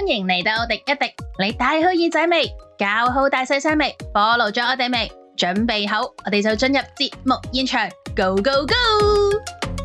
迎嚟到廸一廸，你戴好耳仔未？搞好大細聲未？ follow 咗我哋未？準備好，我哋就進入節目現場 ，Go Go Go！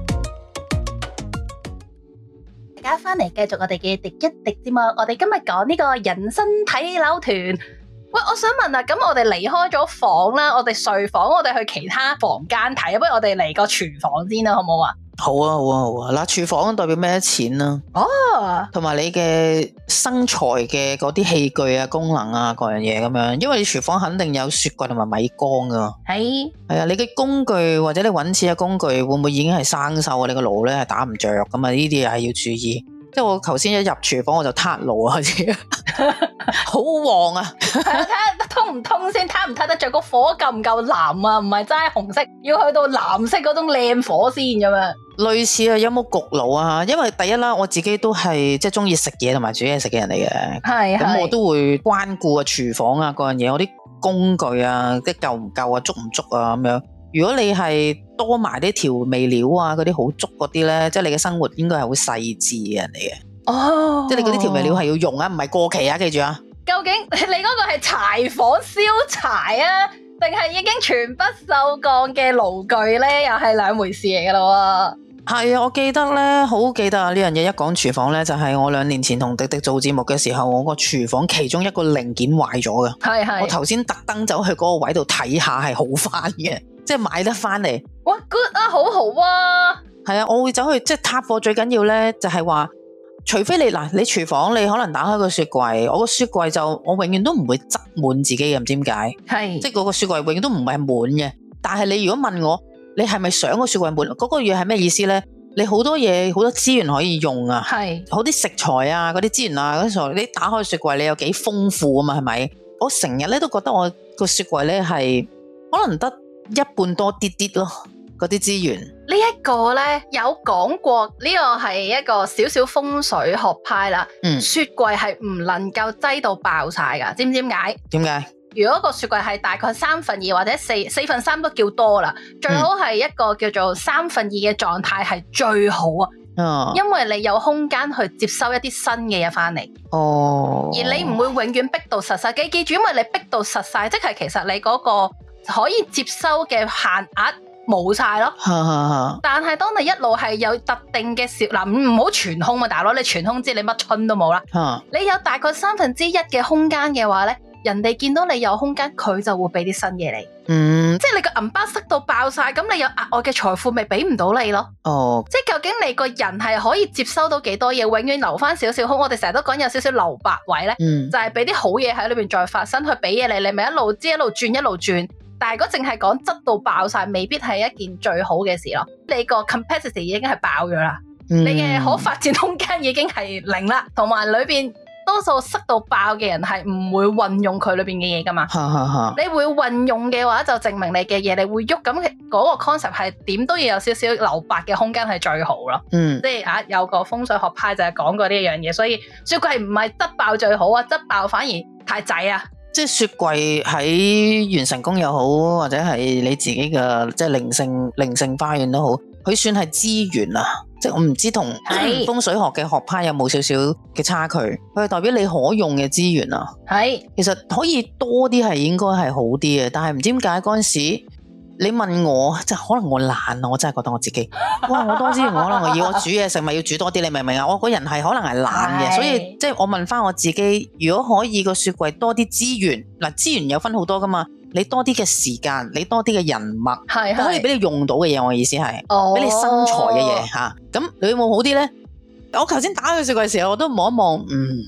大家翻嚟繼續我哋嘅廸一廸節目，我哋今日講呢個人生睇樓團。喂，我想問啊，咁我哋離開咗房啦，我哋睡房，我哋去其他房間睇，不如我哋嚟個廚房先啦，好唔好啊？ 好啊，好啊，好啊！嗱，廚房代表咩錢啊？ 哦， 同埋你嘅生財嘅嗰啲器具啊、功能啊、各樣嘢咁樣，因為你廚房肯定有雪櫃同埋米缸噶。係啊，你嘅工具或者你搵錢嘅工具會唔會已經係生鏽啊？你個爐咧係打唔着咁啊？呢啲又係要注意。即係我頭先一入廚房我就撻爐啊，開始好旺啊！ 係啊，睇下通唔通先，撻唔撻得着，個火夠唔夠藍啊？唔係齋紅色，要去到藍色嗰種靚火先咁樣。 類似啊，有冇焗爐啊？因為第一啦，我自己都係即係中意食嘢同埋煮嘢食嘅人嚟嘅， 係咁我都會關顧啊廚房啊嗰樣嘢，我啲工具啊，即係夠唔夠啊，足唔足啊咁樣。如果你係多埋啲調味料啊，嗰啲好足嗰啲咧，即係你嘅生活應該係好細緻嘅人嚟嘅。哦，即係你嗰啲調味料係要用啊，唔係過期啊，記住啊。究竟你嗰個係柴火燒柴啊，定係已經全不鏽鋼嘅爐具咧？又係兩回事嚟噶咯。 係啊，我記得咧，好記得啊！呢樣嘢一講廚房咧，就係我2年前同廸廸做節目嘅時候，我個廚房其中一個零件壞咗嘅。係，我頭先特登走去嗰個位度睇下，係好翻嘅，即係買得翻嚟。 哇 ，good 啊，好好啊！ 係啊，我會走去即係撻貨，最緊要咧就係話，除非你廚房你可能打開個雪櫃，我個雪櫃就我永遠都唔會擠滿自己嘅，唔知點解。係，即係嗰個雪櫃永遠都唔係滿嘅。但係你如果問我，你係咪想個雪櫃滿？嗰個嘢係咩意思咧？你好多嘢，好多資源可以用啊，係好啲食材啊，嗰啲資源啊，嗰時候你打開雪櫃，你有幾豐富啊嘛？係咪？我成日咧都覺得我個雪櫃咧係可能得一半多啲啲咯，嗰啲資源。呢一個咧有講過，呢個係一個少少風水學派啦。雪櫃係唔能夠擠到爆晒噶，知唔知點解？點解？如果個雪櫃係大概2/3或者4/3都叫多啦，最好係一個叫做2/3嘅狀態係最好啊。因為你有空間去接收一啲新嘅嘢翻嚟。哦，而你唔會永遠逼到實晒。記住，因為你逼到實晒，即係其實你嗰個可以接收嘅限額冇晒咯。但係當你一路係有特定嘅唔好全空啊，大佬，你全空知你乜春都冇啦。你有大概1/3嘅空間嘅話咧，人哋見到你有空間，佢就會俾啲新嘢你。即係你個銀包塞到爆晒，咁你有額外嘅財富咪俾唔到你咯。哦，即係究竟你個人係可以接收到幾多嘢，永遠留翻少少空。我哋成日都講有少少留白位咧，就係俾啲好嘢喺裏邊再發生，去俾嘢你，你咪一路知一路轉一路轉。但係如果淨係講質到爆晒，未必係一件最好嘅事咯。你個 capacity 已經係爆咗啦，你嘅可發展空間已經係0啦，同埋裏邊。多數塞到爆嘅人係唔會運用佢裏邊嘅嘢噶嘛，你會運用嘅話就證明你嘅嘢你會喐，咁嗰個 concept 係點都要有少少留白嘅空間係最好咯。即係有個風水學派就係講過呢一樣嘢，所以雪櫃唔係擠爆最好啊，擠爆反而太滯啊。即係雪櫃喺元神宮又好，或者係你自己嘅即係靈性花園都好，佢算係資源啊。即係我唔知同風水學嘅學派有冇少少嘅差距，佢係代表你可用嘅資源啊。係，其實可以多啲係應該係好啲嘅，但係唔知點解嗰陣時你問我，即係可能我懶啊，我真係覺得我自己，哇！我多資源，可能我要我煮嘢食咪要煮多啲，你明唔明啊？我個人係可能係懶嘅，所以即係我問翻我自己，如果可以個雪櫃多啲資源，嗱資源有分好多噶嘛。你多啲嘅時間，你多啲嘅人脈，係可以俾你用到嘅嘢。我意思係，俾你生財嘅嘢吓。咁你有冇好啲咧？我頭先打佢雪櫃嘅時候，我都望一望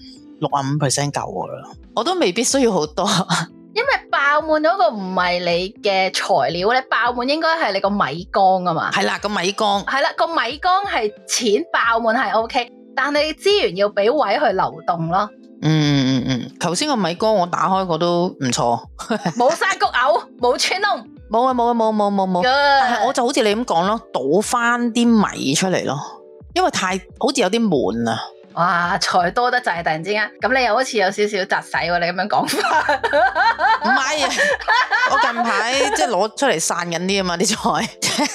，65% 夠啦，我都未必需要好多。因為爆滿嗰個唔係你嘅材料咧，爆滿應該係你個米缸啊嘛。係啦，個米缸係啦，個米缸係錢爆滿係 OK，但係你資源要俾位去流動咯。頭先個米缸我打開過都唔錯，冇山谷牛，冇穿窿，冇。但係我就好似你咁講咯，倒翻啲米出嚟咯，因為好似有啲悶啊。 哇，財多得滯，突然之間，咁你又好似有少少窒使喎，你咁樣講法。 唔係啊，我近排即係攞出嚟散緊啲啊嘛啲財。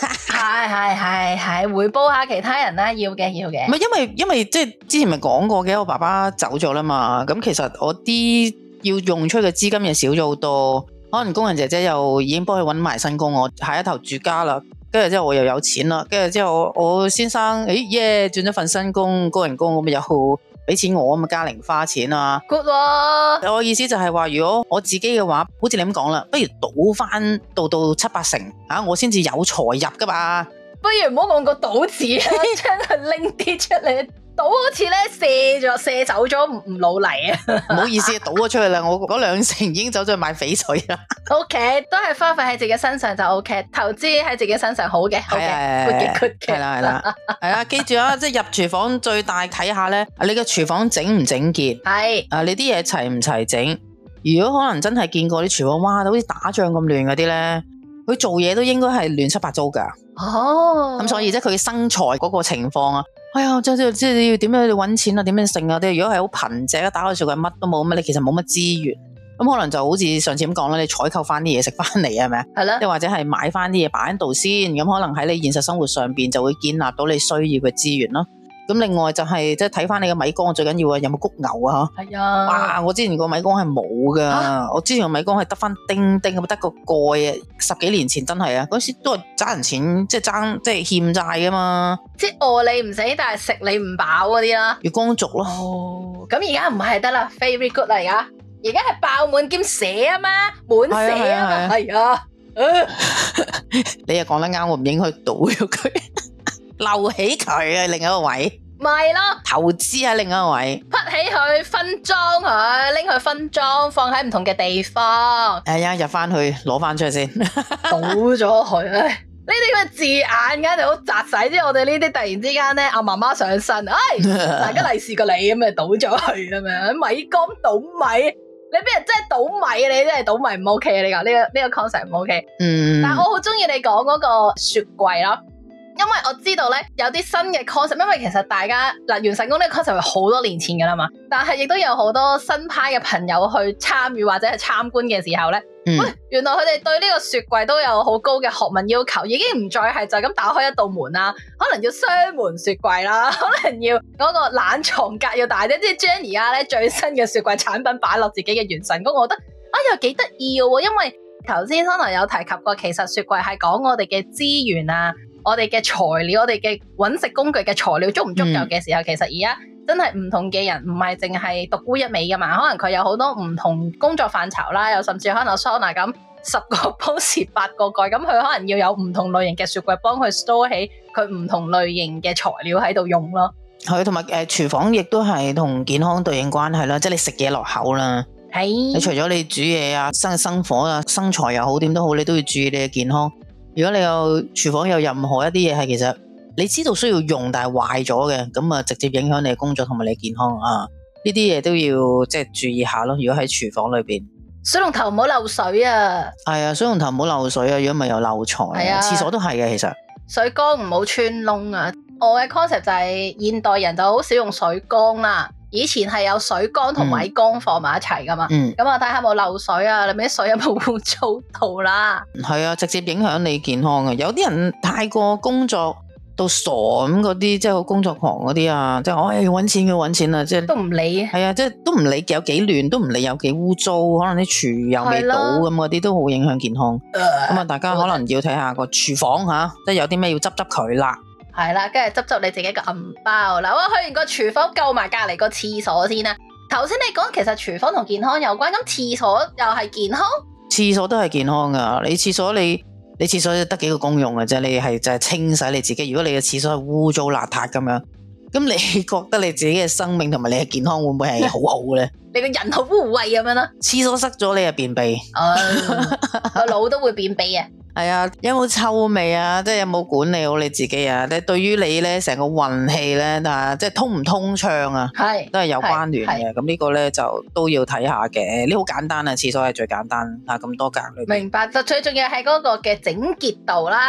係，回報下其他人啦，要嘅。 唔係因為即係之前咪講過嘅，我爸爸走咗啦嘛，咁其實我啲要用出嘅資金又少咗好多，可能工人姐姐又已經幫佢搵埋新工，我下一頭住家啦。跟住之後我又有錢啦，跟住之後我先生轉咗份新工，高人工，咁咪又俾錢我啊嘛，加零花錢啊 good 喎。 我意思就係話，如果我自己嘅話，好似你咁講啦，不如賭翻到7-8成啊，我先至有財入噶嘛。 不如唔好講個賭字啦，將佢拎啲出嚟。賭好似咧射走咗唔老嚟啊！ 唔好意思，賭咗出去啦，我嗰2成已經走咗去買翡翠啦。 OK， 都係花費喺自己身上就 OK， 投資喺自己身上好嘅，好嘅 good 嘅。 係啦，記住啊，即係入廚房最大睇下咧，你嘅廚房整唔整潔？係啊，你啲嘢齊唔齊整？如果可能真係見過啲廚房，哇，好似打仗咁亂嗰啲咧，佢做嘢都應該係亂七八糟噶。哦，咁所以即係佢生財嗰個情況啊。哎呀，即係你要點樣去搵錢啊？點樣剩啊？啲如果係好貧瘠，打開雪櫃乜都冇，咁你其實冇乜資源，咁可能就好似上次咁講啦，你採購翻啲嘢食翻嚟係咪啊？係啦，又或者係買翻啲嘢擺喺度先，咁可能喺你現實生活上邊就會建立到你需要嘅資源咯。咁另外就係即係睇翻你嘅米缸最緊要啊，有冇谷牛啊？係啊！哇！我之前個米缸係冇噶，我之前個米缸係得翻丁丁咁，得個蓋啊！10幾年前真係啊，嗰時都係爭人錢，即係欠債噶嘛。即係餓你唔死，但係食你唔飽嗰啲啦。月光族咯。哦，咁而家唔係得啦 ，very good 啦而家係爆滿兼瀉啊嘛，滿瀉啊嘛，係啊。你又講得啱，我唔應該倒咗佢。留起佢啊，另一個位，咪咯，投資喺另一個位，潷起佢，分裝佢，拎佢分裝，放喺唔同嘅地方。入翻去攞翻出去先，倒咗佢。呢啲咁嘅字眼嘅，就好扎使。即係我哋呢啲突然之間咧，阿媽媽上身，大家利是個你咁咪倒咗佢咁樣，米缸倒米，你邊人真係倒米？你真係倒米唔 OK 啊？呢個 concept 唔 OK。但係我好中意你講嗰個雪櫃咯。因為我知道咧有啲新嘅 concept，因為其實大家元神宮呢個 concept 係好多年前噶啦嘛，但係亦都有好多新派嘅朋友去參與或者係參觀嘅時候咧，喂，原來佢哋對呢個雪櫃都有好高嘅學問要求，已經唔再係就咁打開一道門啦，可能要雙門雪櫃啦，可能要嗰個冷藏格要大啲，即係將而家咧最新嘅雪櫃產品擺落自己嘅元神宮，我覺得又幾得意嘅，因為頭先Sona有提及過，其實雪櫃係講我哋嘅資源啊。我哋嘅材料，我哋嘅搵食工具嘅材料足唔足夠嘅時候，其實而家真係唔同嘅人唔係淨係獨沽一味噶嘛，可能佢有好多唔同工作範疇啦，又甚至可能Sona咁10個煲匙8個蓋，咁佢可能要有唔同類型嘅雪櫃幫佢 store 起佢唔同類型嘅材料喺度用咯。係，同埋廚房亦都係同健康對應關係啦，即係你食嘢落口啦。係，你除咗你煮嘢啊、生火啊、生財又好點都好，你都要注意你嘅健康。如果你有廚房有任何一啲嘢係其實你知道需要用但係壞咗嘅，咁啊直接影響你嘅工作同埋你嘅健康啊，呢啲嘢都要即係注意下咯。如果喺廚房裏邊，水龍頭唔好漏水啊。係啊，水龍頭唔好漏水啊，如果咪有漏財。係啊，廁所都係嘅，其實水缸唔好穿窿啊。我嘅 concept 就係現代人就好少用水缸啦。以前係有水缸同米缸放埋一齊噶嘛，咁啊睇下有冇漏水啊，你咪啲水有冇污糟到啦？係啊，直接影響你健康啊！有啲人太過工作到傻咁嗰啲，即係好工作狂嗰啲啊，即係我要搵錢要搵錢啊，即係都唔理。係啊，即係都唔理有幾亂，都唔理有幾污糟，可能啲廚又未倒咁嗰啲都好影響健康。咁啊，大家可能要睇下個廚房吓，即係有啲咩要執佢啦。係啦，跟住執你自己個銀包啦。我去完個廚房，救埋隔籬個廁所先啦。頭先你講其實廚房同健康有關，咁廁所又係健康？廁所都係健康噶。你廁所你廁所得幾個功用嘅啫？你係就係清洗你自己。如果你嘅廁所係污糟邋遢咁樣，咁你覺得你自己嘅生命同埋你嘅健康會唔會係好好咧？你個人好污穢咁樣啦。廁所塞咗你就便秘，個腦都會便秘啊。係啊，有冇臭味啊？即係有冇管理好你自己啊？你對於你咧成個運氣咧，即係通唔通暢啊？係都係有關聯嘅。咁呢個咧就都要睇下嘅。呢好簡單啊，廁所係最簡單啊，咁多格裏面。明白，就最重要係嗰個嘅整潔度啦。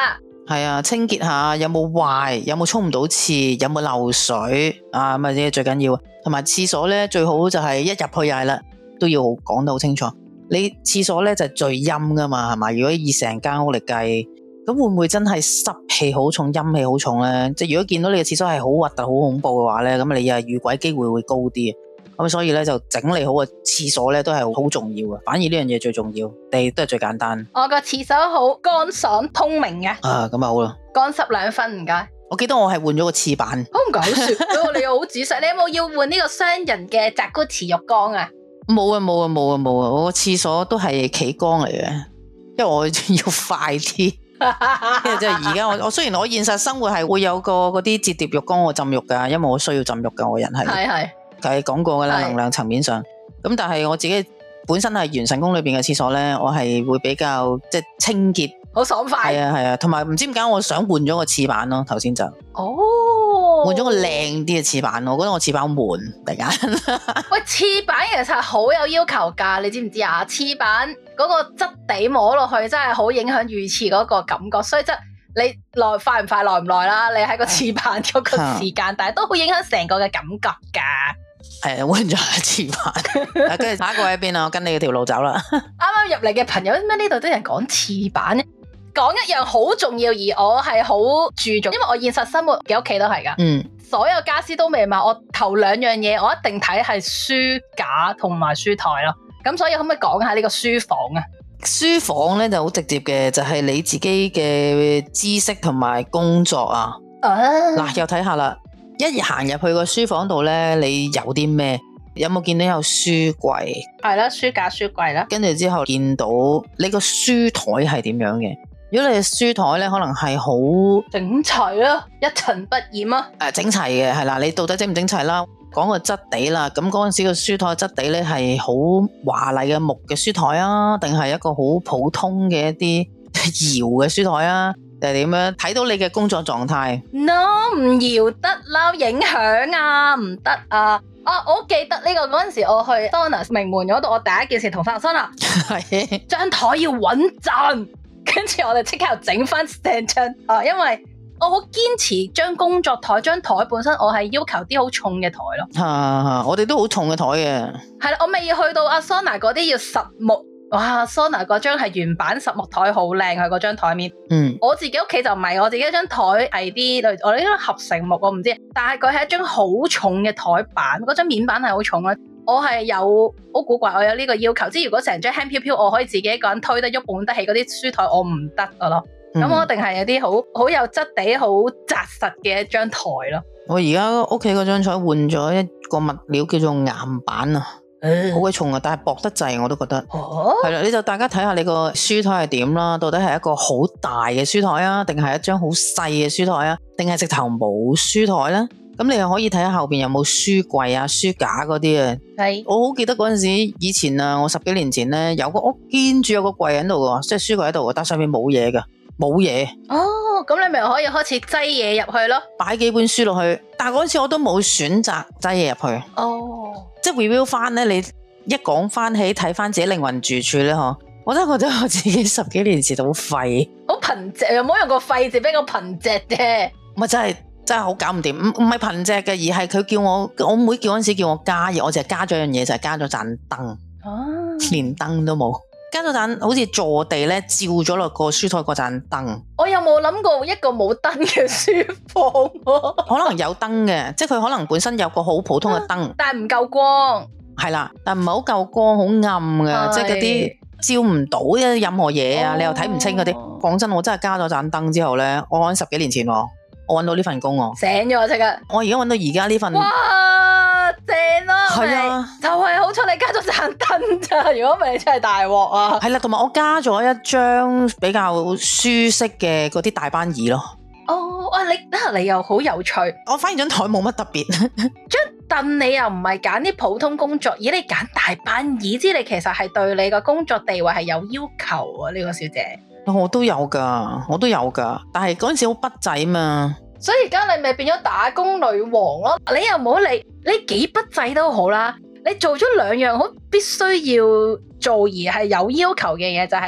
係啊，清潔下有冇壞，有冇沖唔到廁，有冇漏水啊，咁啊啲最緊要。同埋廁所咧，最好就係一入去又係啦，都要講得好清楚。你廁所咧就係最陰噶嘛，係嘛？如果以成間屋嚟計，咁會唔會真係濕氣好重、陰氣好重咧？即係如果見到你嘅廁所係好核突、好恐怖嘅話咧，咁你又遇鬼機會會高啲。咁所以咧就整理好個廁所咧都係好重要嘅，反而呢樣嘢最重要，地都係最簡單。 我個廁所好乾爽通明嘅。 啊，咁啊好啦， 乾濕2分唔該。 我記得我係換咗個廁板。 好唔搞笑，你又好仔細。你有冇要換呢個雙人嘅澤古池浴缸啊？ 冇啊，我個廁所都係企缸嚟嘅，因為我要快啲。因為即係而家我雖然我現實生活係會有個嗰啲摺疊浴缸我浸浴噶，因為我需要浸浴噶，我人係講過噶啦，能量層面上。咁但係我自己本身係元神宮裏邊嘅廁所咧，我係會比較即係清潔，好爽快。 係啊，同埋唔知點解我想換咗個廁板咯，頭先就換咗個靚啲嘅廁板，我覺得我廁板好悶，突然間。 喂，廁板其實好有要求噶，你知唔知啊？廁板嗰個質地摸落去真係好影響浴廁嗰個感覺，所以即係你耐快唔快，耐唔耐啦？你喺個廁板嗰個時間，但係都好影響成個嘅感覺噶。 係換咗廁板，跟住下一個喺邊啊？我跟你條路走啦。 啱啱入嚟嘅朋友，咩呢度都有人講廁板，講一樣好重要，而我係好注重，因為我現實生活嘅屋企都係噶，所有家私都未買，我頭2樣嘢我一定睇係書架同埋書台咯。咁所以可唔可以講下呢個書房啊？ 書房咧就好直接嘅，就係你自己嘅知識同埋工作啊。嗱，又睇下啦。一行入去個書房度咧，你有啲咩？有冇見到有書櫃？ 係啦，書架、書櫃啦。 跟住之後見到你個書台係點樣嘅？如果你嘅書台咧，可能係好整齊啦，一塵不染啊。 整齊嘅係啦，你到底整唔整齊啦？講個質地啦，咁嗰陣時個書台質地咧係好華麗嘅木嘅書台啊，定係一個好普通嘅一啲搖嘅書台啊？定係點樣？睇到你嘅工作狀態。 No， 唔搖得啦，影響啊，唔得啊！我記得呢個嗰陣時我去 Sona 名門嗰度，我第一件事同翻學生啦，係張台要穩陣，跟住我哋即刻又整翻成張台，因為我好堅持將工作台，張台本身我係要求啲好重嘅台咯。 我哋都好重嘅台嘅。 係啦，我未去到阿 Sona 嗰啲要實木。哇 Sona 嗰張係原版實木台，好靚，佢嗰張台面。我自己屋企就唔係，我自己張台係啲我呢張合成木，我唔知，但係佢係一張好重嘅台板，嗰張面板係好重啦。我係有好古怪，我有呢個要求，即係如果成張輕飄飄，我可以自己一個人推得喐，搬得起嗰啲書台，我唔得噶咯。咁我一定係有啲好有質地、好紮實嘅一張台咯。 我而家屋企嗰張台換咗一個物料叫做岩板啊。好鬼重啊，但係薄得滯，我都覺得係啦。你就大家睇下你個書台係點啦，到底係一個好大嘅書台啊，定係一張好細嘅書台啊，定係直頭冇書台咧？咁你又可以睇下後邊有冇書櫃啊、書架嗰啲啊。係，我好記得嗰陣時，以前啊，我10幾年前咧，有個屋堅住有個櫃喺度嘅，即係書櫃喺度，但上面冇嘢㗎，冇嘢。咁你咪可以開始擠嘢入去咯，擺幾本書落去。但係嗰陣時我都冇選擇擠嘢入去。即係 review 翻咧，你一講翻起睇翻自己靈魂住處咧，我真係覺得我自己10幾年前好廢，好貧瘠，又唔好用個廢字比較貧瘠嘅。唔係真係好搞唔掂，唔係貧瘠嘅，而係佢叫我妹叫嗰陣時叫我加嘢，我淨係加咗樣嘢，就係加咗盞燈，連燈都冇。加咗盞好似坐地咧，照咗落個書台嗰盞燈。我有冇諗過一個冇燈嘅書房？可能有燈嘅，即係佢可能本身有個好普通嘅燈，但係唔夠光。係啦，但唔係好夠光，好暗嘅，即係嗰啲照唔到任何嘢啊，你又睇唔清嗰啲。講真，我真係加咗盞燈之後咧，我揾10幾年前我揾到呢份工醒咗即刻。我而家揾到而家呢份。正咯，係啊，就係好彩你加咗盞燈咋，如果唔係你真係大鑊啊！係啦，同埋我加咗一張比較舒適嘅嗰啲大班椅咯。你又好有趣。我反而張台冇乜特別，張凳你又唔係揀啲普通工作椅，你揀大班椅，知你其實係對你個工作地位係有要求啊！呢個小姐，我都有噶，但係嗰陣時好筆仔嘛。所以而家你咪變咗打工女王咯，你又唔好理，你幾筆仔都好啦，你做咗2樣好必須要做而係有要求嘅嘢，就係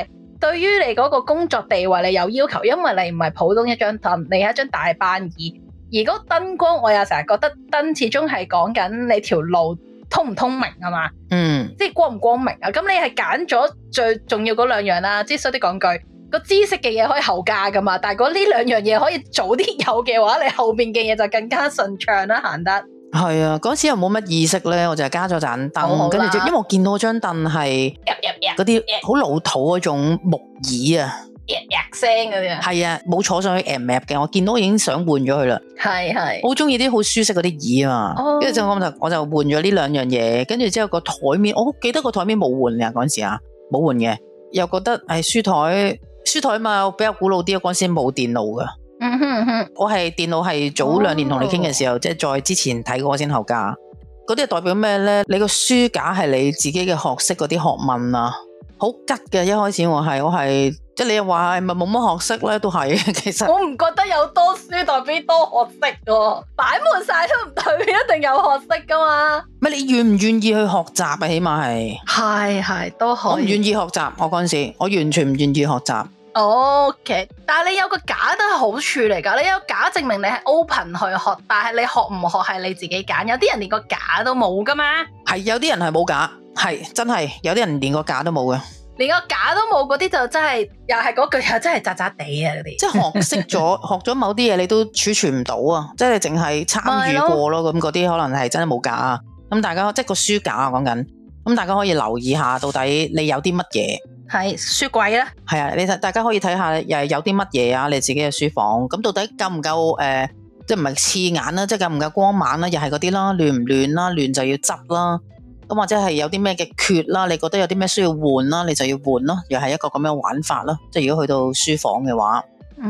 對於你嗰個工作地位你有要求，因為你唔係普通一張凳，你係一張大班椅。而嗰個燈光，我又成日覺得燈始終係講緊你條路通唔通明啊嘛，即係光唔光明啊。咁你係揀咗最重要嗰兩樣啦，即係衰啲講句，個知識嘅嘢可以後加噶嘛，但係呢兩樣嘢可以早啲有嘅話，你後邊嘅嘢就更加順暢啦，行得。係啊，嗰時又冇乜意識咧，我就係加咗盞燈，跟住因為我見到張凳係嗰啲好老土嗰種木椅啊， 聲嗰啲啊， 係啊，冇坐上去嘅，我見到已經想換咗佢啦。係，我好中意啲好舒適嗰啲椅啊嘛，跟住就我就換咗呢兩樣嘢，跟住之後個台面，我記得個台面冇換嘅嗰陣時啊，冇換嘅，又覺得書台嘛比較古老啲，嗰陣時冇電腦噶。我係電腦係早2年同你傾嘅時候，即係再之前睇過先後加。嗰啲係代表咩咧？你個書架係你自己嘅學識嗰啲學問啊，好吉嘅。一開始我係即係你又話係咪冇乜學識咧？都係其實我唔覺得有多書代表多學識嘅，擺滿晒都唔代表一定有學識噶嘛。咪你願唔願意去學習啊？起碼係都可以。我唔願意學習，我嗰陣時我完全唔願意學習。OK， 但係你有個架都係好處嚟噶，你有架證明你係 open 去學，但係你學唔學係你自己揀。有啲人連個架都冇噶嘛？係有啲人係冇架，係真係有啲人連個架都冇嘅，連個架都冇嗰啲就真係又係嗰句又真係渣渣地啊！嗰啲即係學識咗學咗某啲嘢，你都儲存唔到啊！即係你淨係參與過咯，咁嗰啲可能係真係冇架啊！咁大家即係個書架啊，講緊咁大家可以留意下，到底你有啲乜嘢？係書櫃咧，係啊，你大家可以睇下，又有啲乜嘢啊？你自己嘅書房咁到底夠唔夠即係唔係刺眼啦，即係夠唔夠光猛啦？又係嗰啲啦，亂唔亂啦？亂就要執啦。咁或者係有啲咩嘅缺啦？你覺得有啲咩需要換啦？你就要換咯。又係一個咁樣玩法啦。即係如果去到書房嘅話，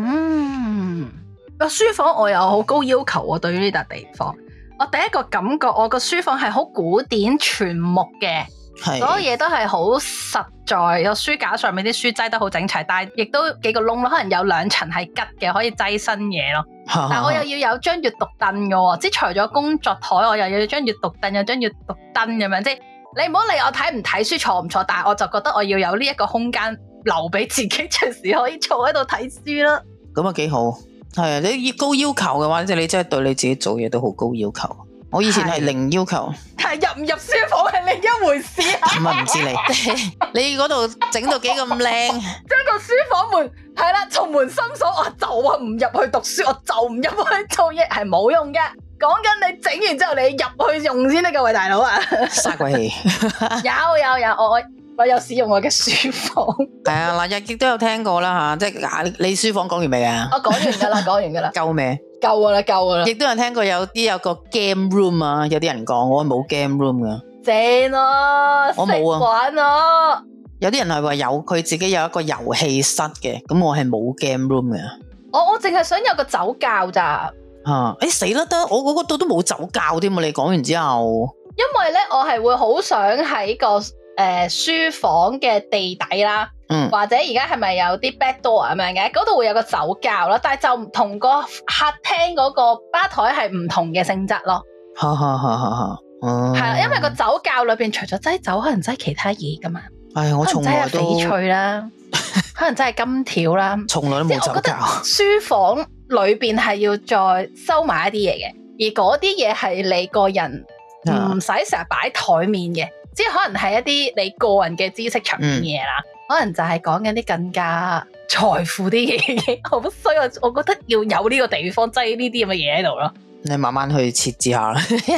個書房我有好高要求啊。對於呢笪地方，我第一個感覺，我個書房係好古典全木嘅。所有嘢都係好實在，有書架上面啲書擠得好整齊，但係亦都幾個窿咯，可能有2層係吉嘅，可以擠新嘢咯。但我又要有張閱讀凳嘅，即係除咗工作台，我又要張閱讀凳，有張閱讀燈咁樣。即係你唔好理我睇唔睇書，坐唔坐，但係我就覺得我要有呢一個空間留俾自己，隨時可以坐喺度睇書啦。咁啊幾好，係啊！你高要求嘅話，即係你真係對你自己做嘢都好高要求。我以前係零要求，但係入唔入書房係另一回事啊！咁啊唔知你嗰度整到幾咁靚，將個書房門係啦，從門深鎖，我就話唔入去讀書，我就唔入去做嘢，係冇用嘅。講緊你整完之後，你入去用先得㗎，喂大佬啊！嘥鬼氣，有我有使用我嘅書房。係啊，嗱，亦都有聽過啦吓，即係你書房講完未啊？我講完噶啦，夠未？夠噶啦。亦都有聽過有個 game room 啊，有啲人講我冇 game room 噶。正啊，我冇啊，玩啊。有啲人係話有佢自己有一個遊戲室嘅，咁我係冇 game room 嘅。我淨係想有個酒窖咋。死啦得，我嗰度都冇酒窖添啊！你講完之後，因為咧我係會好想喺個書房嘅地底啦，或者而家係咪有啲 back door 咁樣嘅，嗰度會有個酒窖咯，但係就唔同個客廳嗰個吧台係唔同嘅性質咯。係啦，因為個酒窖裏邊除咗擠酒，可能擠其他嘢噶嘛。我從來都翡翠啦，可能真係金條啦，從來都冇酒窖。書房裏邊係要再收埋一啲嘢嘅，而嗰啲嘢係你個人唔使成日擺台面嘅。即係可能係一啲你個人嘅知識層面嘅嘢啦，可能就係講緊啲更加財富啲嘢，好衰啊！我覺得要有呢個地方擠呢啲咁嘅嘢喺度咯。你慢慢去設置下啦，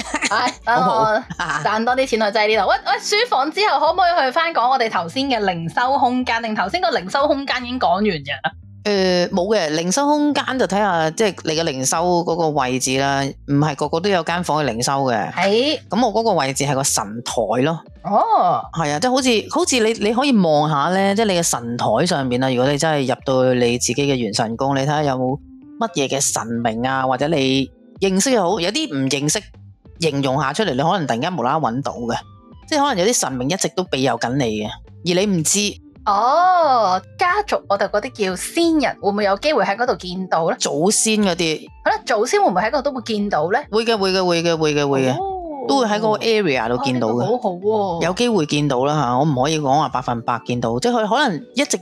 賺多啲錢去擠呢度。喂，書房之後可唔可以去翻講我哋頭先嘅零收空間？定頭先個零收空間已經講完嘅？冇嘅，零收空間就睇下，即係你嘅零收嗰個位置啦，唔係個個都有間房去零收嘅。咁我嗰個位置係個神台咯。係啊，即係好似你可以望下咧，即係你嘅神台上邊啊。如果你真係入到你自己嘅元神宮，你睇下有冇乜嘢嘅神明啊，或者你認識又好，有啲唔認識，形容下出嚟，你可能突然間無啦啦揾到嘅，即係可能有啲神明一直都庇佑緊你嘅，而你唔知。家族我哋嗰啲叫先人，會唔會有機會喺嗰度見到咧？祖先嗰啲，祖先會唔會喺嗰度都會見到咧？會嘅，都會喺嗰個 area 度見到嘅。好好喎，有機會見到啦吓，我唔可以講話100%見到，即係佢可能一直有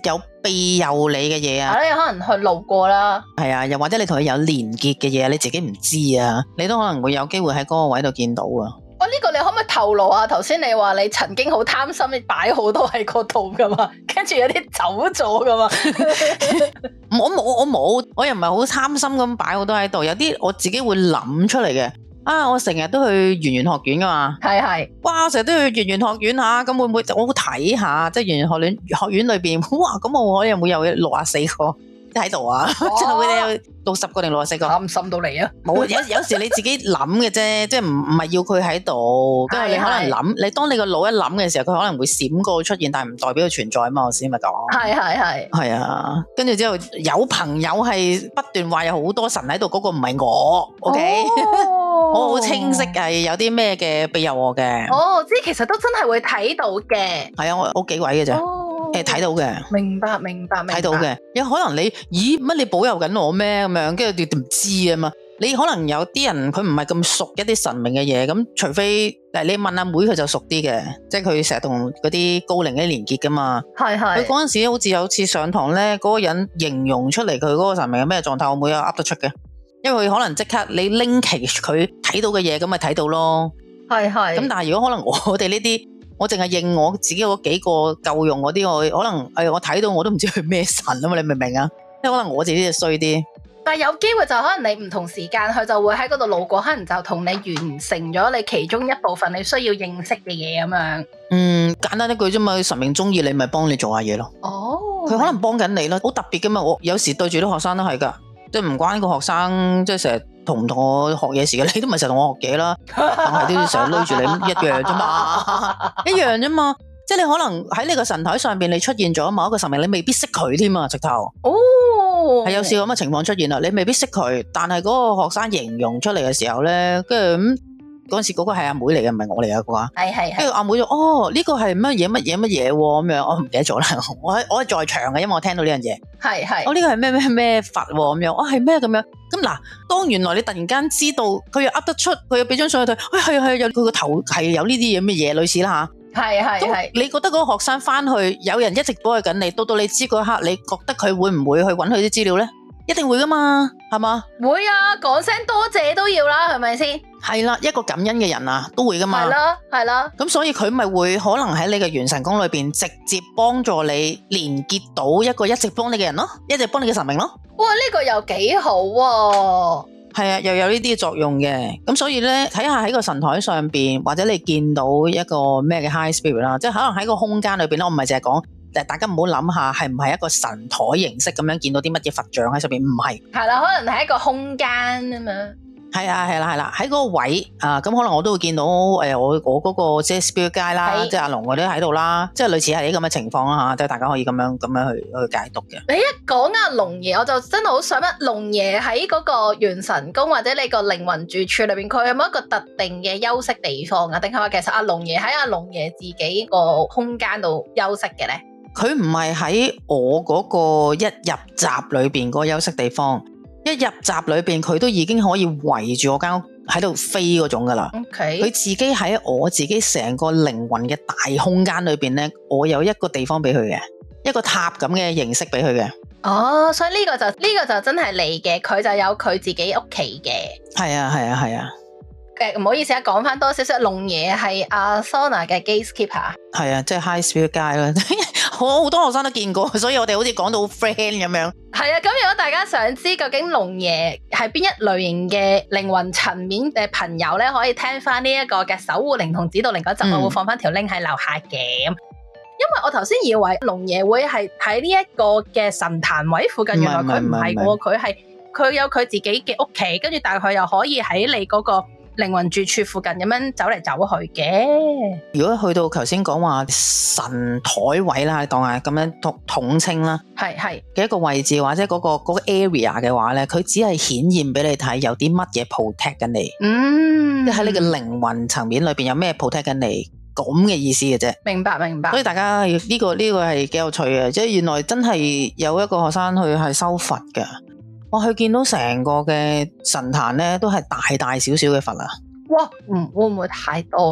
庇佑你嘅嘢啊， 你可能去路過啦， 係啊，又或者你同佢有連結嘅嘢，你自己唔知啊，你都可能會有機會喺嗰個位度見到啊。 呢個你可唔可以透露啊？頭先你話你曾經好貪心，你擺好多喺嗰度噶嘛，跟住有啲走咗噶嘛。 我冇，我又唔係好貪心咁擺好多喺度，有啲我自己會諗出嚟嘅。我成日都去圓玄學院噶嘛， 係， 哇，我成日都去圓玄學院吓，咁會唔會我會睇下，即係圓玄學院裏邊，哇，咁我可能會有64個喺度啊，即係會有60個定64個， 貪心到你啊！ 冇，有時你自己諗嘅啫，即係唔係要佢喺度，跟住你可能諗，你當你個腦一諗嘅時候，佢可能會閃過出現，但係唔代表佢存在啊嘛，我先咪講。係啊，跟住之後有朋友係不斷話有好多神喺度，嗰個唔係我 ，OK。我好清晰係有啲咩嘅庇佑我嘅。 我知其實都真係會睇到嘅。 係啊，我好幾位嘅啫，睇到嘅。明白。睇到嘅，有可能你，咦乜你保佑緊我咩咁樣？跟住你唔知啊嘛。你可能有啲人佢唔係咁熟一啲神明嘅嘢，咁除非你問阿妹佢就熟啲嘅，即係佢成日同嗰啲高靈啲連結噶嘛。係。佢嗰陣時好似有次上堂咧，嗰個人形容出嚟佢嗰個神明係咩狀態，我妹有噏得出嘅。因為佢可能即刻你 link 佢睇到嘅嘢，咁咪睇到咯。係。咁但係如果可能我哋呢啲，我淨係認我自己嗰幾個夠用嗰啲，我可能我睇到我都唔知佢咩神啊嘛，你明唔明啊？即係可能我自己就衰啲。但係有機會就可能你唔同時間，佢就會喺嗰度路過，可能就同你完成咗你其中一部分你需要認識嘅嘢咁樣。簡單一句啫嘛，神明中意你咪幫你做下嘢咯。佢可能幫緊你咯，好特別噶嘛。我有時對住啲學生都係噶。即係唔關個學生，即係成日同唔同我學嘢事嘅，你都唔係成日同我學嘢啦，但係都要成日累住你一樣啫嘛，一樣啫嘛。即係你可能喺你個神台上邊，你出現咗某一個神明，你未必識佢添啊，直頭。係有試過咁嘅情況出現啦，你未必識佢，但係嗰個學生形容出嚟嘅時候咧，跟住嗰陣時嗰個係阿妹嚟嘅，唔係我嚟嘅啩。係。跟住阿妹就呢個係乜嘢咁樣，我唔記得咗啦。我係在場嘅，因為我聽到呢樣嘢。係。呢個係咩佛咁樣？係咩咁樣？咁嗱，當原來你突然間知道，佢又噏得出，佢又俾張相去睇，係有佢個頭係有呢啲嘢乜嘢類似啦吓。係。你覺得嗰個學生翻去有人一直保佑緊你，到你知嗰刻，你覺得佢會唔會去揾佢啲資料咧？一定會噶嘛，係嘛？會啊，講聲多謝都要啦，係咪先？係啦，一個感恩嘅人啊，都會噶嘛。係啦。咁所以佢咪會可能喺你嘅元神宮裏邊直接幫助你連結到一個一直幫你嘅人咯，一直幫你嘅神明咯。哇，呢個又幾好喎。係啊，又有呢啲作用嘅。咁所以咧，睇下喺個神台上邊，或者你見到一個咩嘅 high spirit 啦，即係可能喺個空間裏邊咧，我唔係淨係講。大家唔好諗下係唔係一個神台形式咁樣見到啲乜嘢佛像喺上邊，唔係。係啦，可能係一個空間啊嘛。係啦，喺嗰個位啊，咁可能我都會見到我嗰個即係 spirit guide 啦，即係阿龍嗰啲喺度啦，即係類似係啲咁嘅情況啦吓，即係大家可以咁樣去解讀嘅。你一講阿龍爺，我就真係好想問龍爺喺嗰個元神宮或者你個靈魂住處裏邊，佢有冇一個特定嘅休息地方啊？定係話其實阿龍爺喺阿龍爺自己個空間度休息嘅咧？佢唔係喺我嗰個一入閘裏邊嗰個休息地方，一入閘裏邊佢都已經可以圍住我間屋喺度飛嗰種噶啦。佢自己喺我自己成個靈魂嘅大空間裏邊咧，我有一個地方俾佢嘅，一個塔咁嘅形式俾佢嘅。所以呢個就真係你嘅，佢就有佢自己屋企嘅。係啊。唔好意思啊，講翻多少少，龍爺係阿 Sona 嘅 gatekeeper。係啊，即係 high spirit guide 啦。好多學生都見過，所以我哋好似講到好 friend 咁樣。係啊，咁如果大家想知究竟龍爺係邊一類型嘅靈魂層面嘅朋友咧，可以聽翻呢一個嘅守護靈同指導靈嗰集，我會放翻條 link 喺樓下嘅。因為我頭先以為龍爺會係喺呢一個嘅神壇位附近，原來佢唔係喎，佢有佢自己嘅屋企，跟住但係佢又可以喺你嗰個靈魂住處附近咁樣走嚟走去嘅。如果去到頭先講話神台位啦，當係咁樣統稱啦，係嘅一個位置或者嗰個 area 嘅話咧，佢只係顯現俾你睇有啲乜嘢 protect 緊你，即係喺你嘅靈魂層面裏邊有咩 protect 緊你咁嘅意思嘅啫。明白。所以大家呢個係幾有趣嘅，即係原來真係有一個學生去係修佛嘅。哇！佢見到成個嘅神壇咧，都係大大小小嘅佛啊！哇，會唔會太多咧？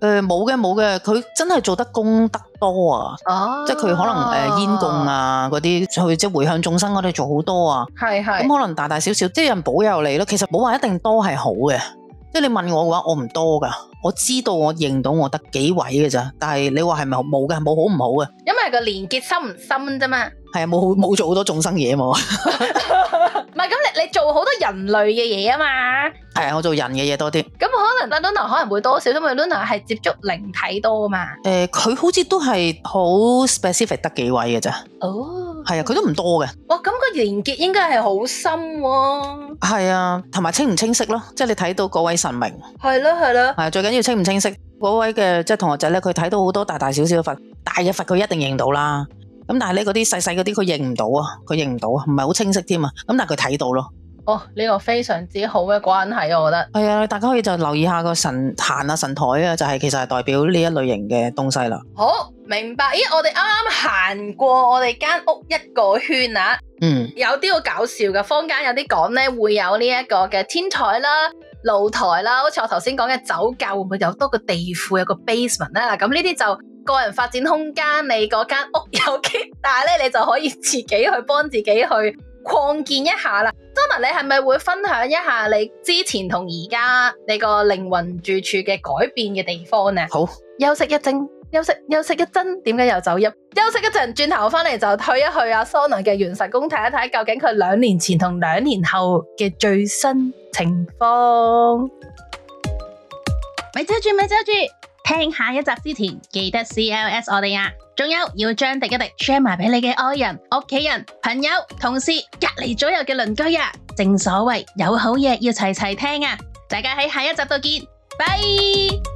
冇嘅，佢真係做得功德多啊！即係佢可能煙供啊嗰啲，佢即係回向眾生嗰啲做好多啊。係咁可能大大小小，即係有人保佑你咯。其實冇話一定多係好嘅。即係你問我嘅話，我唔多噶，我知道我認到我得幾位嘅咋。但係你話係咪冇嘅？冇好唔好嘅？因為個連結深唔深啫嘛。係啊，冇做好多眾生嘢嘛。唔係咁，你做好多人類嘅嘢啊嘛。係啊，我做人嘅嘢多啲。咁可能 Luna 可能會多少，因為 Luna 係接觸靈體多啊嘛。佢好似都係好 specific 得幾位嘅咋。哦，係啊，佢都唔多嘅。哇，咁個連結應該係好深喎。係啊，同埋清唔清晰咯，即係你睇到嗰位神明。係咯。係最緊要清唔清晰。嗰位嘅即係同學仔咧，佢睇到好多大大小小嘅佛，大嘅佛佢一定認到啦。咁但係咧嗰啲細細嗰啲佢認唔到啊，唔係好清晰添啊。咁但係佢睇到咯。哦，呢個非常之好嘅關係，我覺得。係啊，大家可以就留意下個神壇啊、神台啊，就係其實係代表呢一類型嘅東西啦。好，明白。咦，我哋啱啱行過我哋間屋一個圈啊。有啲好搞笑嘅，坊間有啲講咧會有呢一個嘅天台啦、露台啦，好似我頭先講嘅酒窖，會唔會有多個地庫有個 basement 咧？嗱，咁呢啲就個人發展空間，你嗰間屋有幾大咧，你就可以自己去幫自己去擴建一下啦。Sona，你係咪會分享一下你之前同而家你個靈魂住處嘅改變嘅地方呢？好，休息一陣，休息一陣，點解又走音？休息一陣，轉頭翻嚟就去一去阿 Sona 嘅元神宮睇一睇，究竟佢2年前同2年後嘅最新情況。咪走住，聽下一集之前記得 CLS 我哋啊！仲有要將廸一廸 share 埋俾你嘅愛人、屋企人、朋友、同事、隔離左右嘅鄰居啊！正所謂有好嘢要齊齊聽啊！大家喺下一集度見，拜。